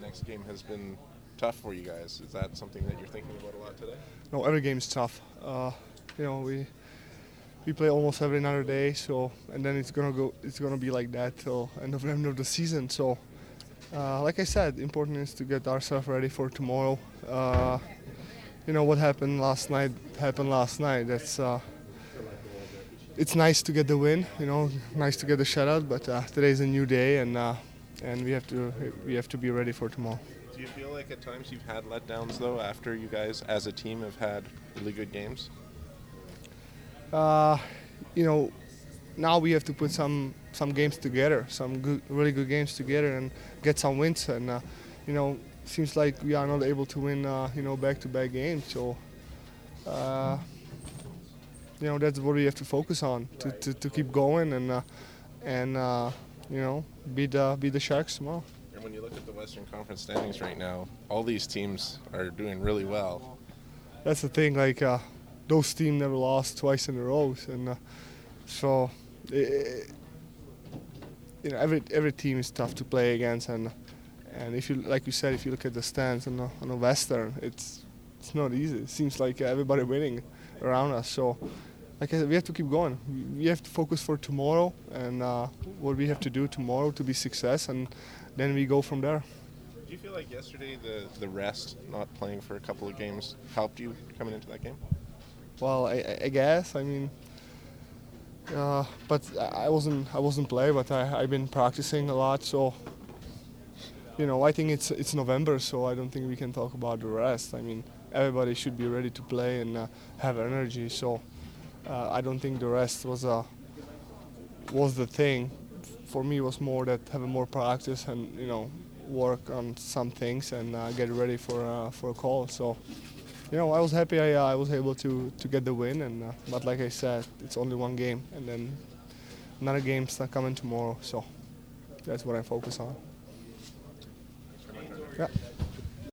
next game has been tough for you guys. Is that something that you're thinking about a lot today? No, every game is tough. We play almost every another day, so and then it's gonna be like that till end of the season. So, like I said, important is to get ourselves ready for tomorrow. What happened last night happened last night. It's nice to get the win. Nice to get the shutout, but today's a new day, and we have to be ready for tomorrow. Do you feel like at times you've had letdowns though after you guys as a team have had really good games? Uh, you know, Now we have to put some games together, really good games together, and get some wins. And seems like we are not able to win, back-to-back games. So, uh, that's what we have to focus on to keep going and beat the Sharks tomorrow. And when you look at the Western Conference standings right now, all these teams are doing really well. That's the thing. Like those teams never lost twice in a row, and so. Every team is tough to play against, and if you like you said, if you look at the stands on the Western, it's not easy. It seems like everybody winning around us. So, like I said, we have to keep going. We have to focus for tomorrow and what we have to do tomorrow to be success, and then we go from there. Do you feel like yesterday the rest, not playing for a couple of games, helped you coming into that game? Well, I guess. I mean. But I wasn't play, but I've been practicing a lot. So I think it's November, so I don't think we can talk about the rest. I mean, everybody should be ready to play and have energy. So I don't think the rest was the thing. For me, it was more that having more practice and work on some things and get ready for a call. So. I was happy I was able to get the win, but like I said, it's only one game, and then another game's not coming tomorrow, so that's what I focus on. Yeah.